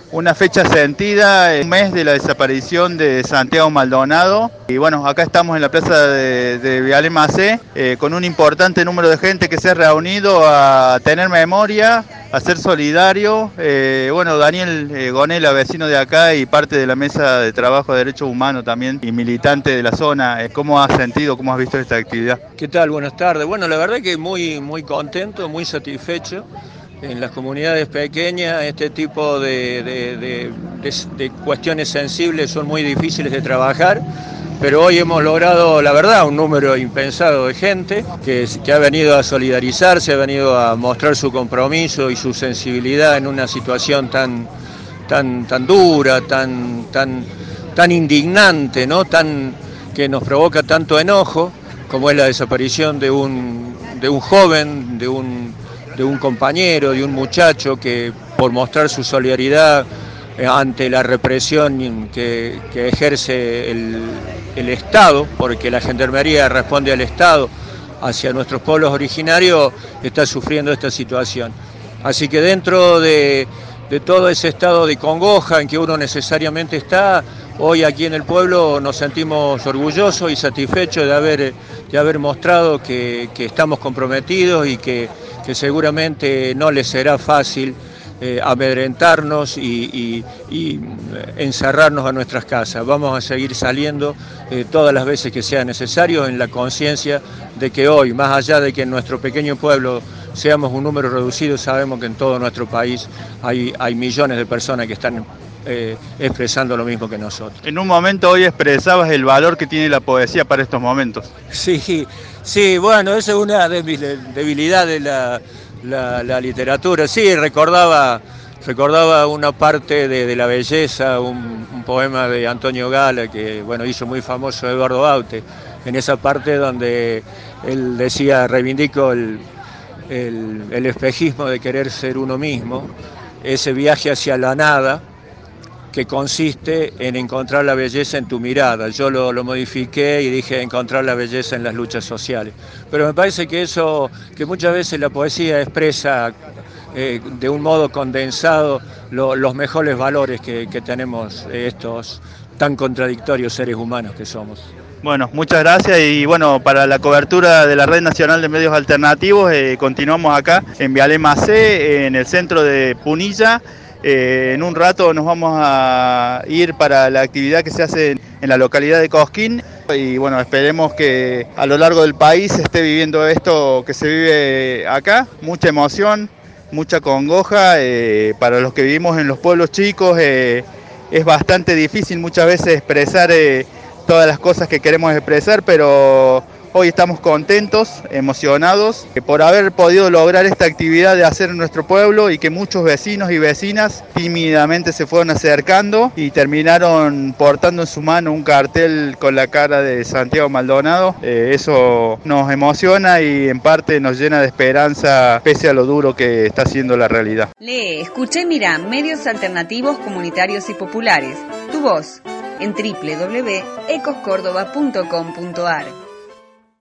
Una fecha sentida, un mes de la desaparición de Santiago Maldonado. Y bueno, acá estamos en la plaza de Viale Macé, con un importante número de gente que se ha reunido a tener memoria, a ser solidario. Bueno, Daniel Gonela, vecino de acá y parte de la mesa de trabajo de derechos humanos también y militante de la zona. ¿Cómo has sentido, cómo has visto esta actividad? ¿Qué tal? Buenas tardes. Bueno, la verdad que muy contento, muy satisfecho. En las comunidades pequeñas este tipo de cuestiones sensibles son muy difíciles de trabajar, pero hoy hemos logrado, la verdad, un número impensado de gente que ha venido a solidarizarse, ha venido a mostrar su compromiso y su sensibilidad en una situación tan dura, tan indignante, ¿no? Que nos provoca tanto enojo, como es la desaparición de un joven, de un compañero, de un muchacho que por mostrar su solidaridad ante la represión que ejerce el Estado, porque la Gendarmería responde al Estado hacia nuestros pueblos originarios, está sufriendo esta situación. Así que dentro de todo ese estado de congoja en que uno necesariamente está, hoy aquí en el pueblo nos sentimos orgullosos y satisfechos de haber mostrado que estamos comprometidos y que seguramente no les será fácil amedrentarnos y encerrarnos a nuestras casas. Vamos a seguir saliendo todas las veces que sea necesario, en la conciencia de que hoy, más allá de que en nuestro pequeño pueblo seamos un número reducido, sabemos que en todo nuestro país hay millones de personas que están expresando lo mismo que nosotros. En un momento hoy expresabas el valor que tiene la poesía para estos momentos. Sí, bueno, esa es una debilidad de la literatura. Sí, recordaba una parte de La Belleza, un poema de Antonio Gala que bueno, hizo muy famoso Eduardo Baute, en esa parte donde él decía, reivindico el espejismo de querer ser uno mismo, ese viaje hacia la nada que consiste en encontrar la belleza en tu mirada. Yo lo modifiqué y dije encontrar la belleza en las luchas sociales. Pero me parece que muchas veces la poesía expresa de un modo condensado los mejores valores que tenemos estos tan contradictorios seres humanos que somos. Bueno, muchas gracias y bueno, para la cobertura de la Red Nacional de Medios Alternativos, continuamos acá en Viale Macé, en el centro de Punilla. En un rato nos vamos a ir para la actividad que se hace en la localidad de Cosquín y bueno, esperemos que a lo largo del país se esté viviendo esto que se vive acá, mucha emoción, mucha congoja. Para los que vivimos en los pueblos chicos es bastante difícil muchas veces expresar todas las cosas que queremos expresar, pero hoy estamos contentos, emocionados por haber podido lograr esta actividad de hacer en nuestro pueblo y que muchos vecinos y vecinas tímidamente se fueron acercando y terminaron portando en su mano un cartel con la cara de Santiago Maldonado. Eso nos emociona y en parte nos llena de esperanza pese a lo duro que está siendo la realidad. Lee, escucha y mira medios alternativos, comunitarios y populares. Tu voz en www.ecoscordoba.com.ar.